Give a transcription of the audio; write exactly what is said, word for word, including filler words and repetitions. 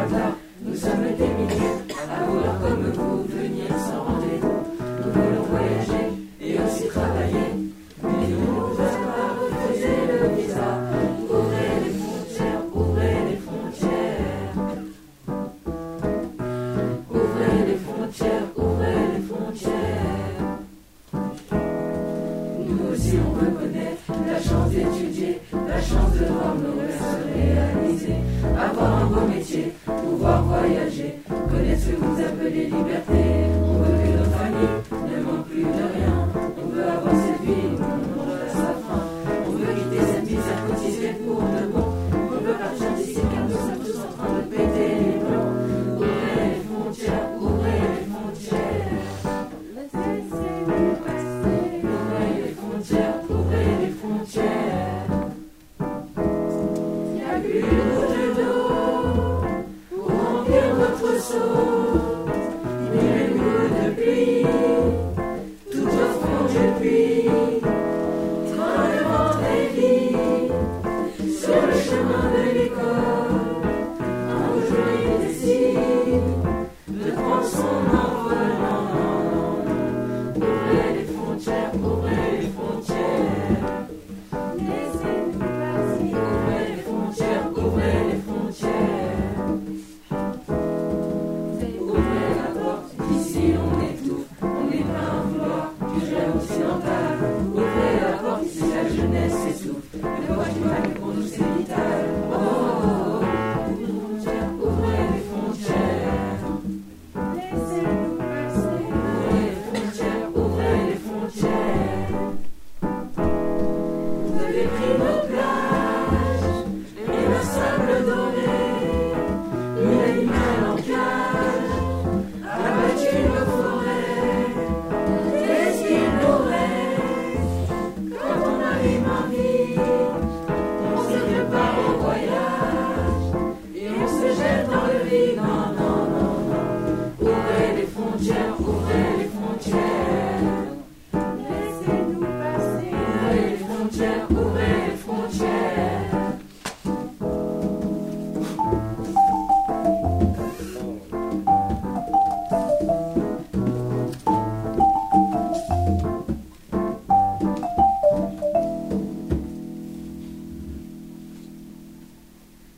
hasard, nous sommes des milliers à vouloir comme vous venir sans rendez-vous. Nous voulons voyager et aussi travailler, mais nous ne pouvons pas refuser le visa. Ouvrez les frontières, ouvrez les frontières. Ouvrez les frontières, ouvrez les frontières. Nous aussi on veut connaître la chance d'étudier, la chance de voir nos rêves se réaliser, avoir un beau métier, pouvoir voyager, connaître ce que vous appelez liberté. On veut que notre famille ne manque plus de rien. On veut avoir cette vie où on mange à sa faim. On veut quitter cette misère quotidienne pour de bon. On veut partir d'ici car nous sommes tous en train de péter les plombs. Ouvrez les frontières, ouvrez les frontières. Laissez-nous passer. Ouvrez les frontières, ouvrez les frontières. Il n'y a plus de